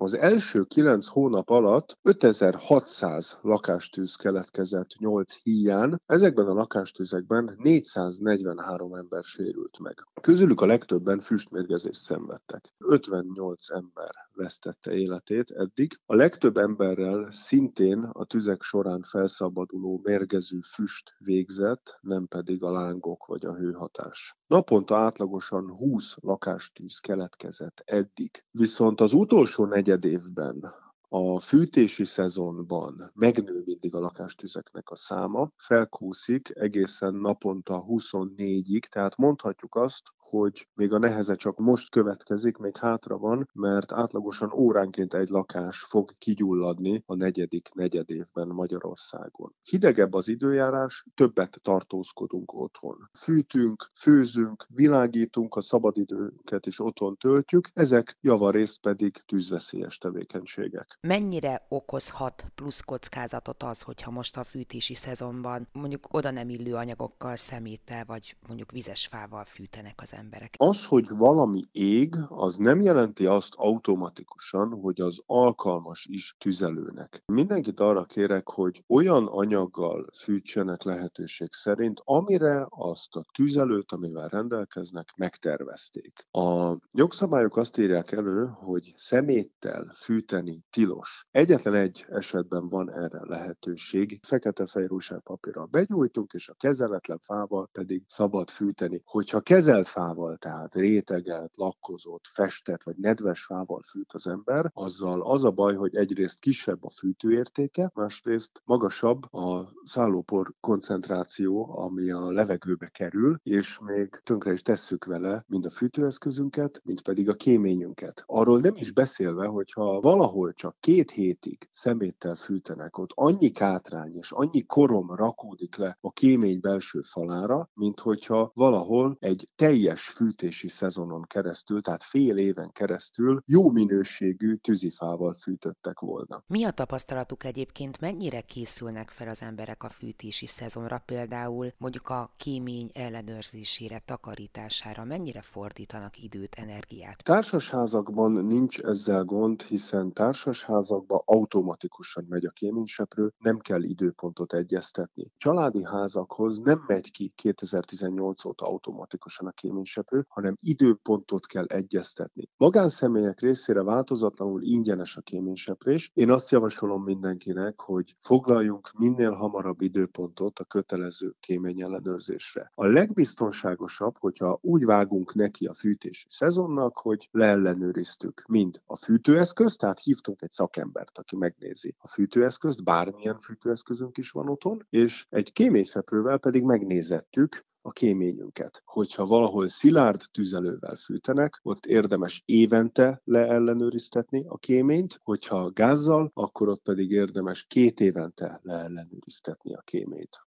Az első 9 hónap alatt 5600 lakástűz keletkezett 8 híján, ezekben a lakástüzekben 443 ember sérült meg. Közülük a legtöbben füstmérgezést szenvedtek. 58 ember vesztette életét eddig. A legtöbb emberrel szintén a tüzek során felszabaduló mérgező füst végzett, nem pedig a lángok vagy a hőhatás. Naponta átlagosan 20 lakástűz keletkezett eddig. Viszont az utolsó negyedévben a fűtési szezonban megnő mindig a lakástüzeknek a száma, felkúszik egészen naponta 24-ig, tehát mondhatjuk azt, hogy még a neheze csak most következik, még hátra van, mert átlagosan óránként egy lakás fog kigyulladni a negyedik negyedévben Magyarországon. Hidegebb az időjárás, többet tartózkodunk otthon. Fűtünk, főzünk, világítunk, a szabadidőnket is otthon töltjük, ezek javarészt pedig tűzveszélyes tevékenységek. Mennyire okozhat plusz kockázatot az, hogyha most a fűtési szezonban mondjuk oda nem illő anyagokkal, szeméttel vagy mondjuk vizes fával fűtenek az emberek? Az, hogy valami ég, az nem jelenti azt automatikusan, hogy az alkalmas is tüzelőnek. Mindenkit arra kérek, hogy olyan anyaggal fűtsenek lehetőség szerint, amire azt a tüzelőt, amivel rendelkeznek, megtervezték. A jogszabályok azt írják elő, hogy szeméttel fűteni tilos. Egyetlen egy esetben van erre lehetőség. Fekete-fehér újságpapírral begyújtunk, és a kezeletlen fával pedig szabad fűteni. Hogyha kezelt fával, tehát rétegelt, lakkozott, festett vagy nedves fával fűt az ember, azzal az a baj, hogy egyrészt kisebb a fűtőértéke, másrészt magasabb a szállópor koncentráció, ami a levegőbe kerül, és még tönkre is tesszük vele mind a fűtőeszközünket, mind pedig a kéményünket. Arról nem is beszélve, hogyha valahol csak 2 hétig szeméttel fűtenek, ott annyi kátrány és annyi korom rakódik le a kémény belső falára, mint hogyha valahol egy teljes fűtési szezonon keresztül, tehát fél éven keresztül jó minőségű tűzifával fűtöttek volna. Mi a tapasztalatuk egyébként, mennyire készülnek fel az emberek a fűtési szezonra, például mondjuk a kémény ellenőrzésére, takarítására, mennyire fordítanak időt, energiát? Társasházakban nincs ezzel gond, hiszen társasházakban automatikusan megy a kéményseprő, nem kell időpontot egyeztetni. Családi házakhoz nem megy ki 2018 óta automatikusan a kéményseprő, hanem időpontot kell egyeztetni. Magánszemélyek részére változatlanul ingyenes a kéményseprés. Én azt javasolom mindenkinek, hogy foglaljunk minél hamarabb időpontot a kötelező kéményellenőrzésre. A legbiztonságosabb, hogyha úgy vágunk neki a fűtési szezonnak, hogy leellenőriztük mind a fűtőeszközt, tehát hívtunk egy szakembert, aki megnézi a fűtőeszközt, bármilyen fűtőeszközünk is van otthon, és egy kéményszeprővel pedig megnézettük a kéményünket. Hogyha valahol szilárd tüzelővel fűtenek, ott érdemes évente leellenőriztetni a kéményt, hogyha gázzal, akkor ott pedig érdemes 2 évente leellenőriztetni a kéményt.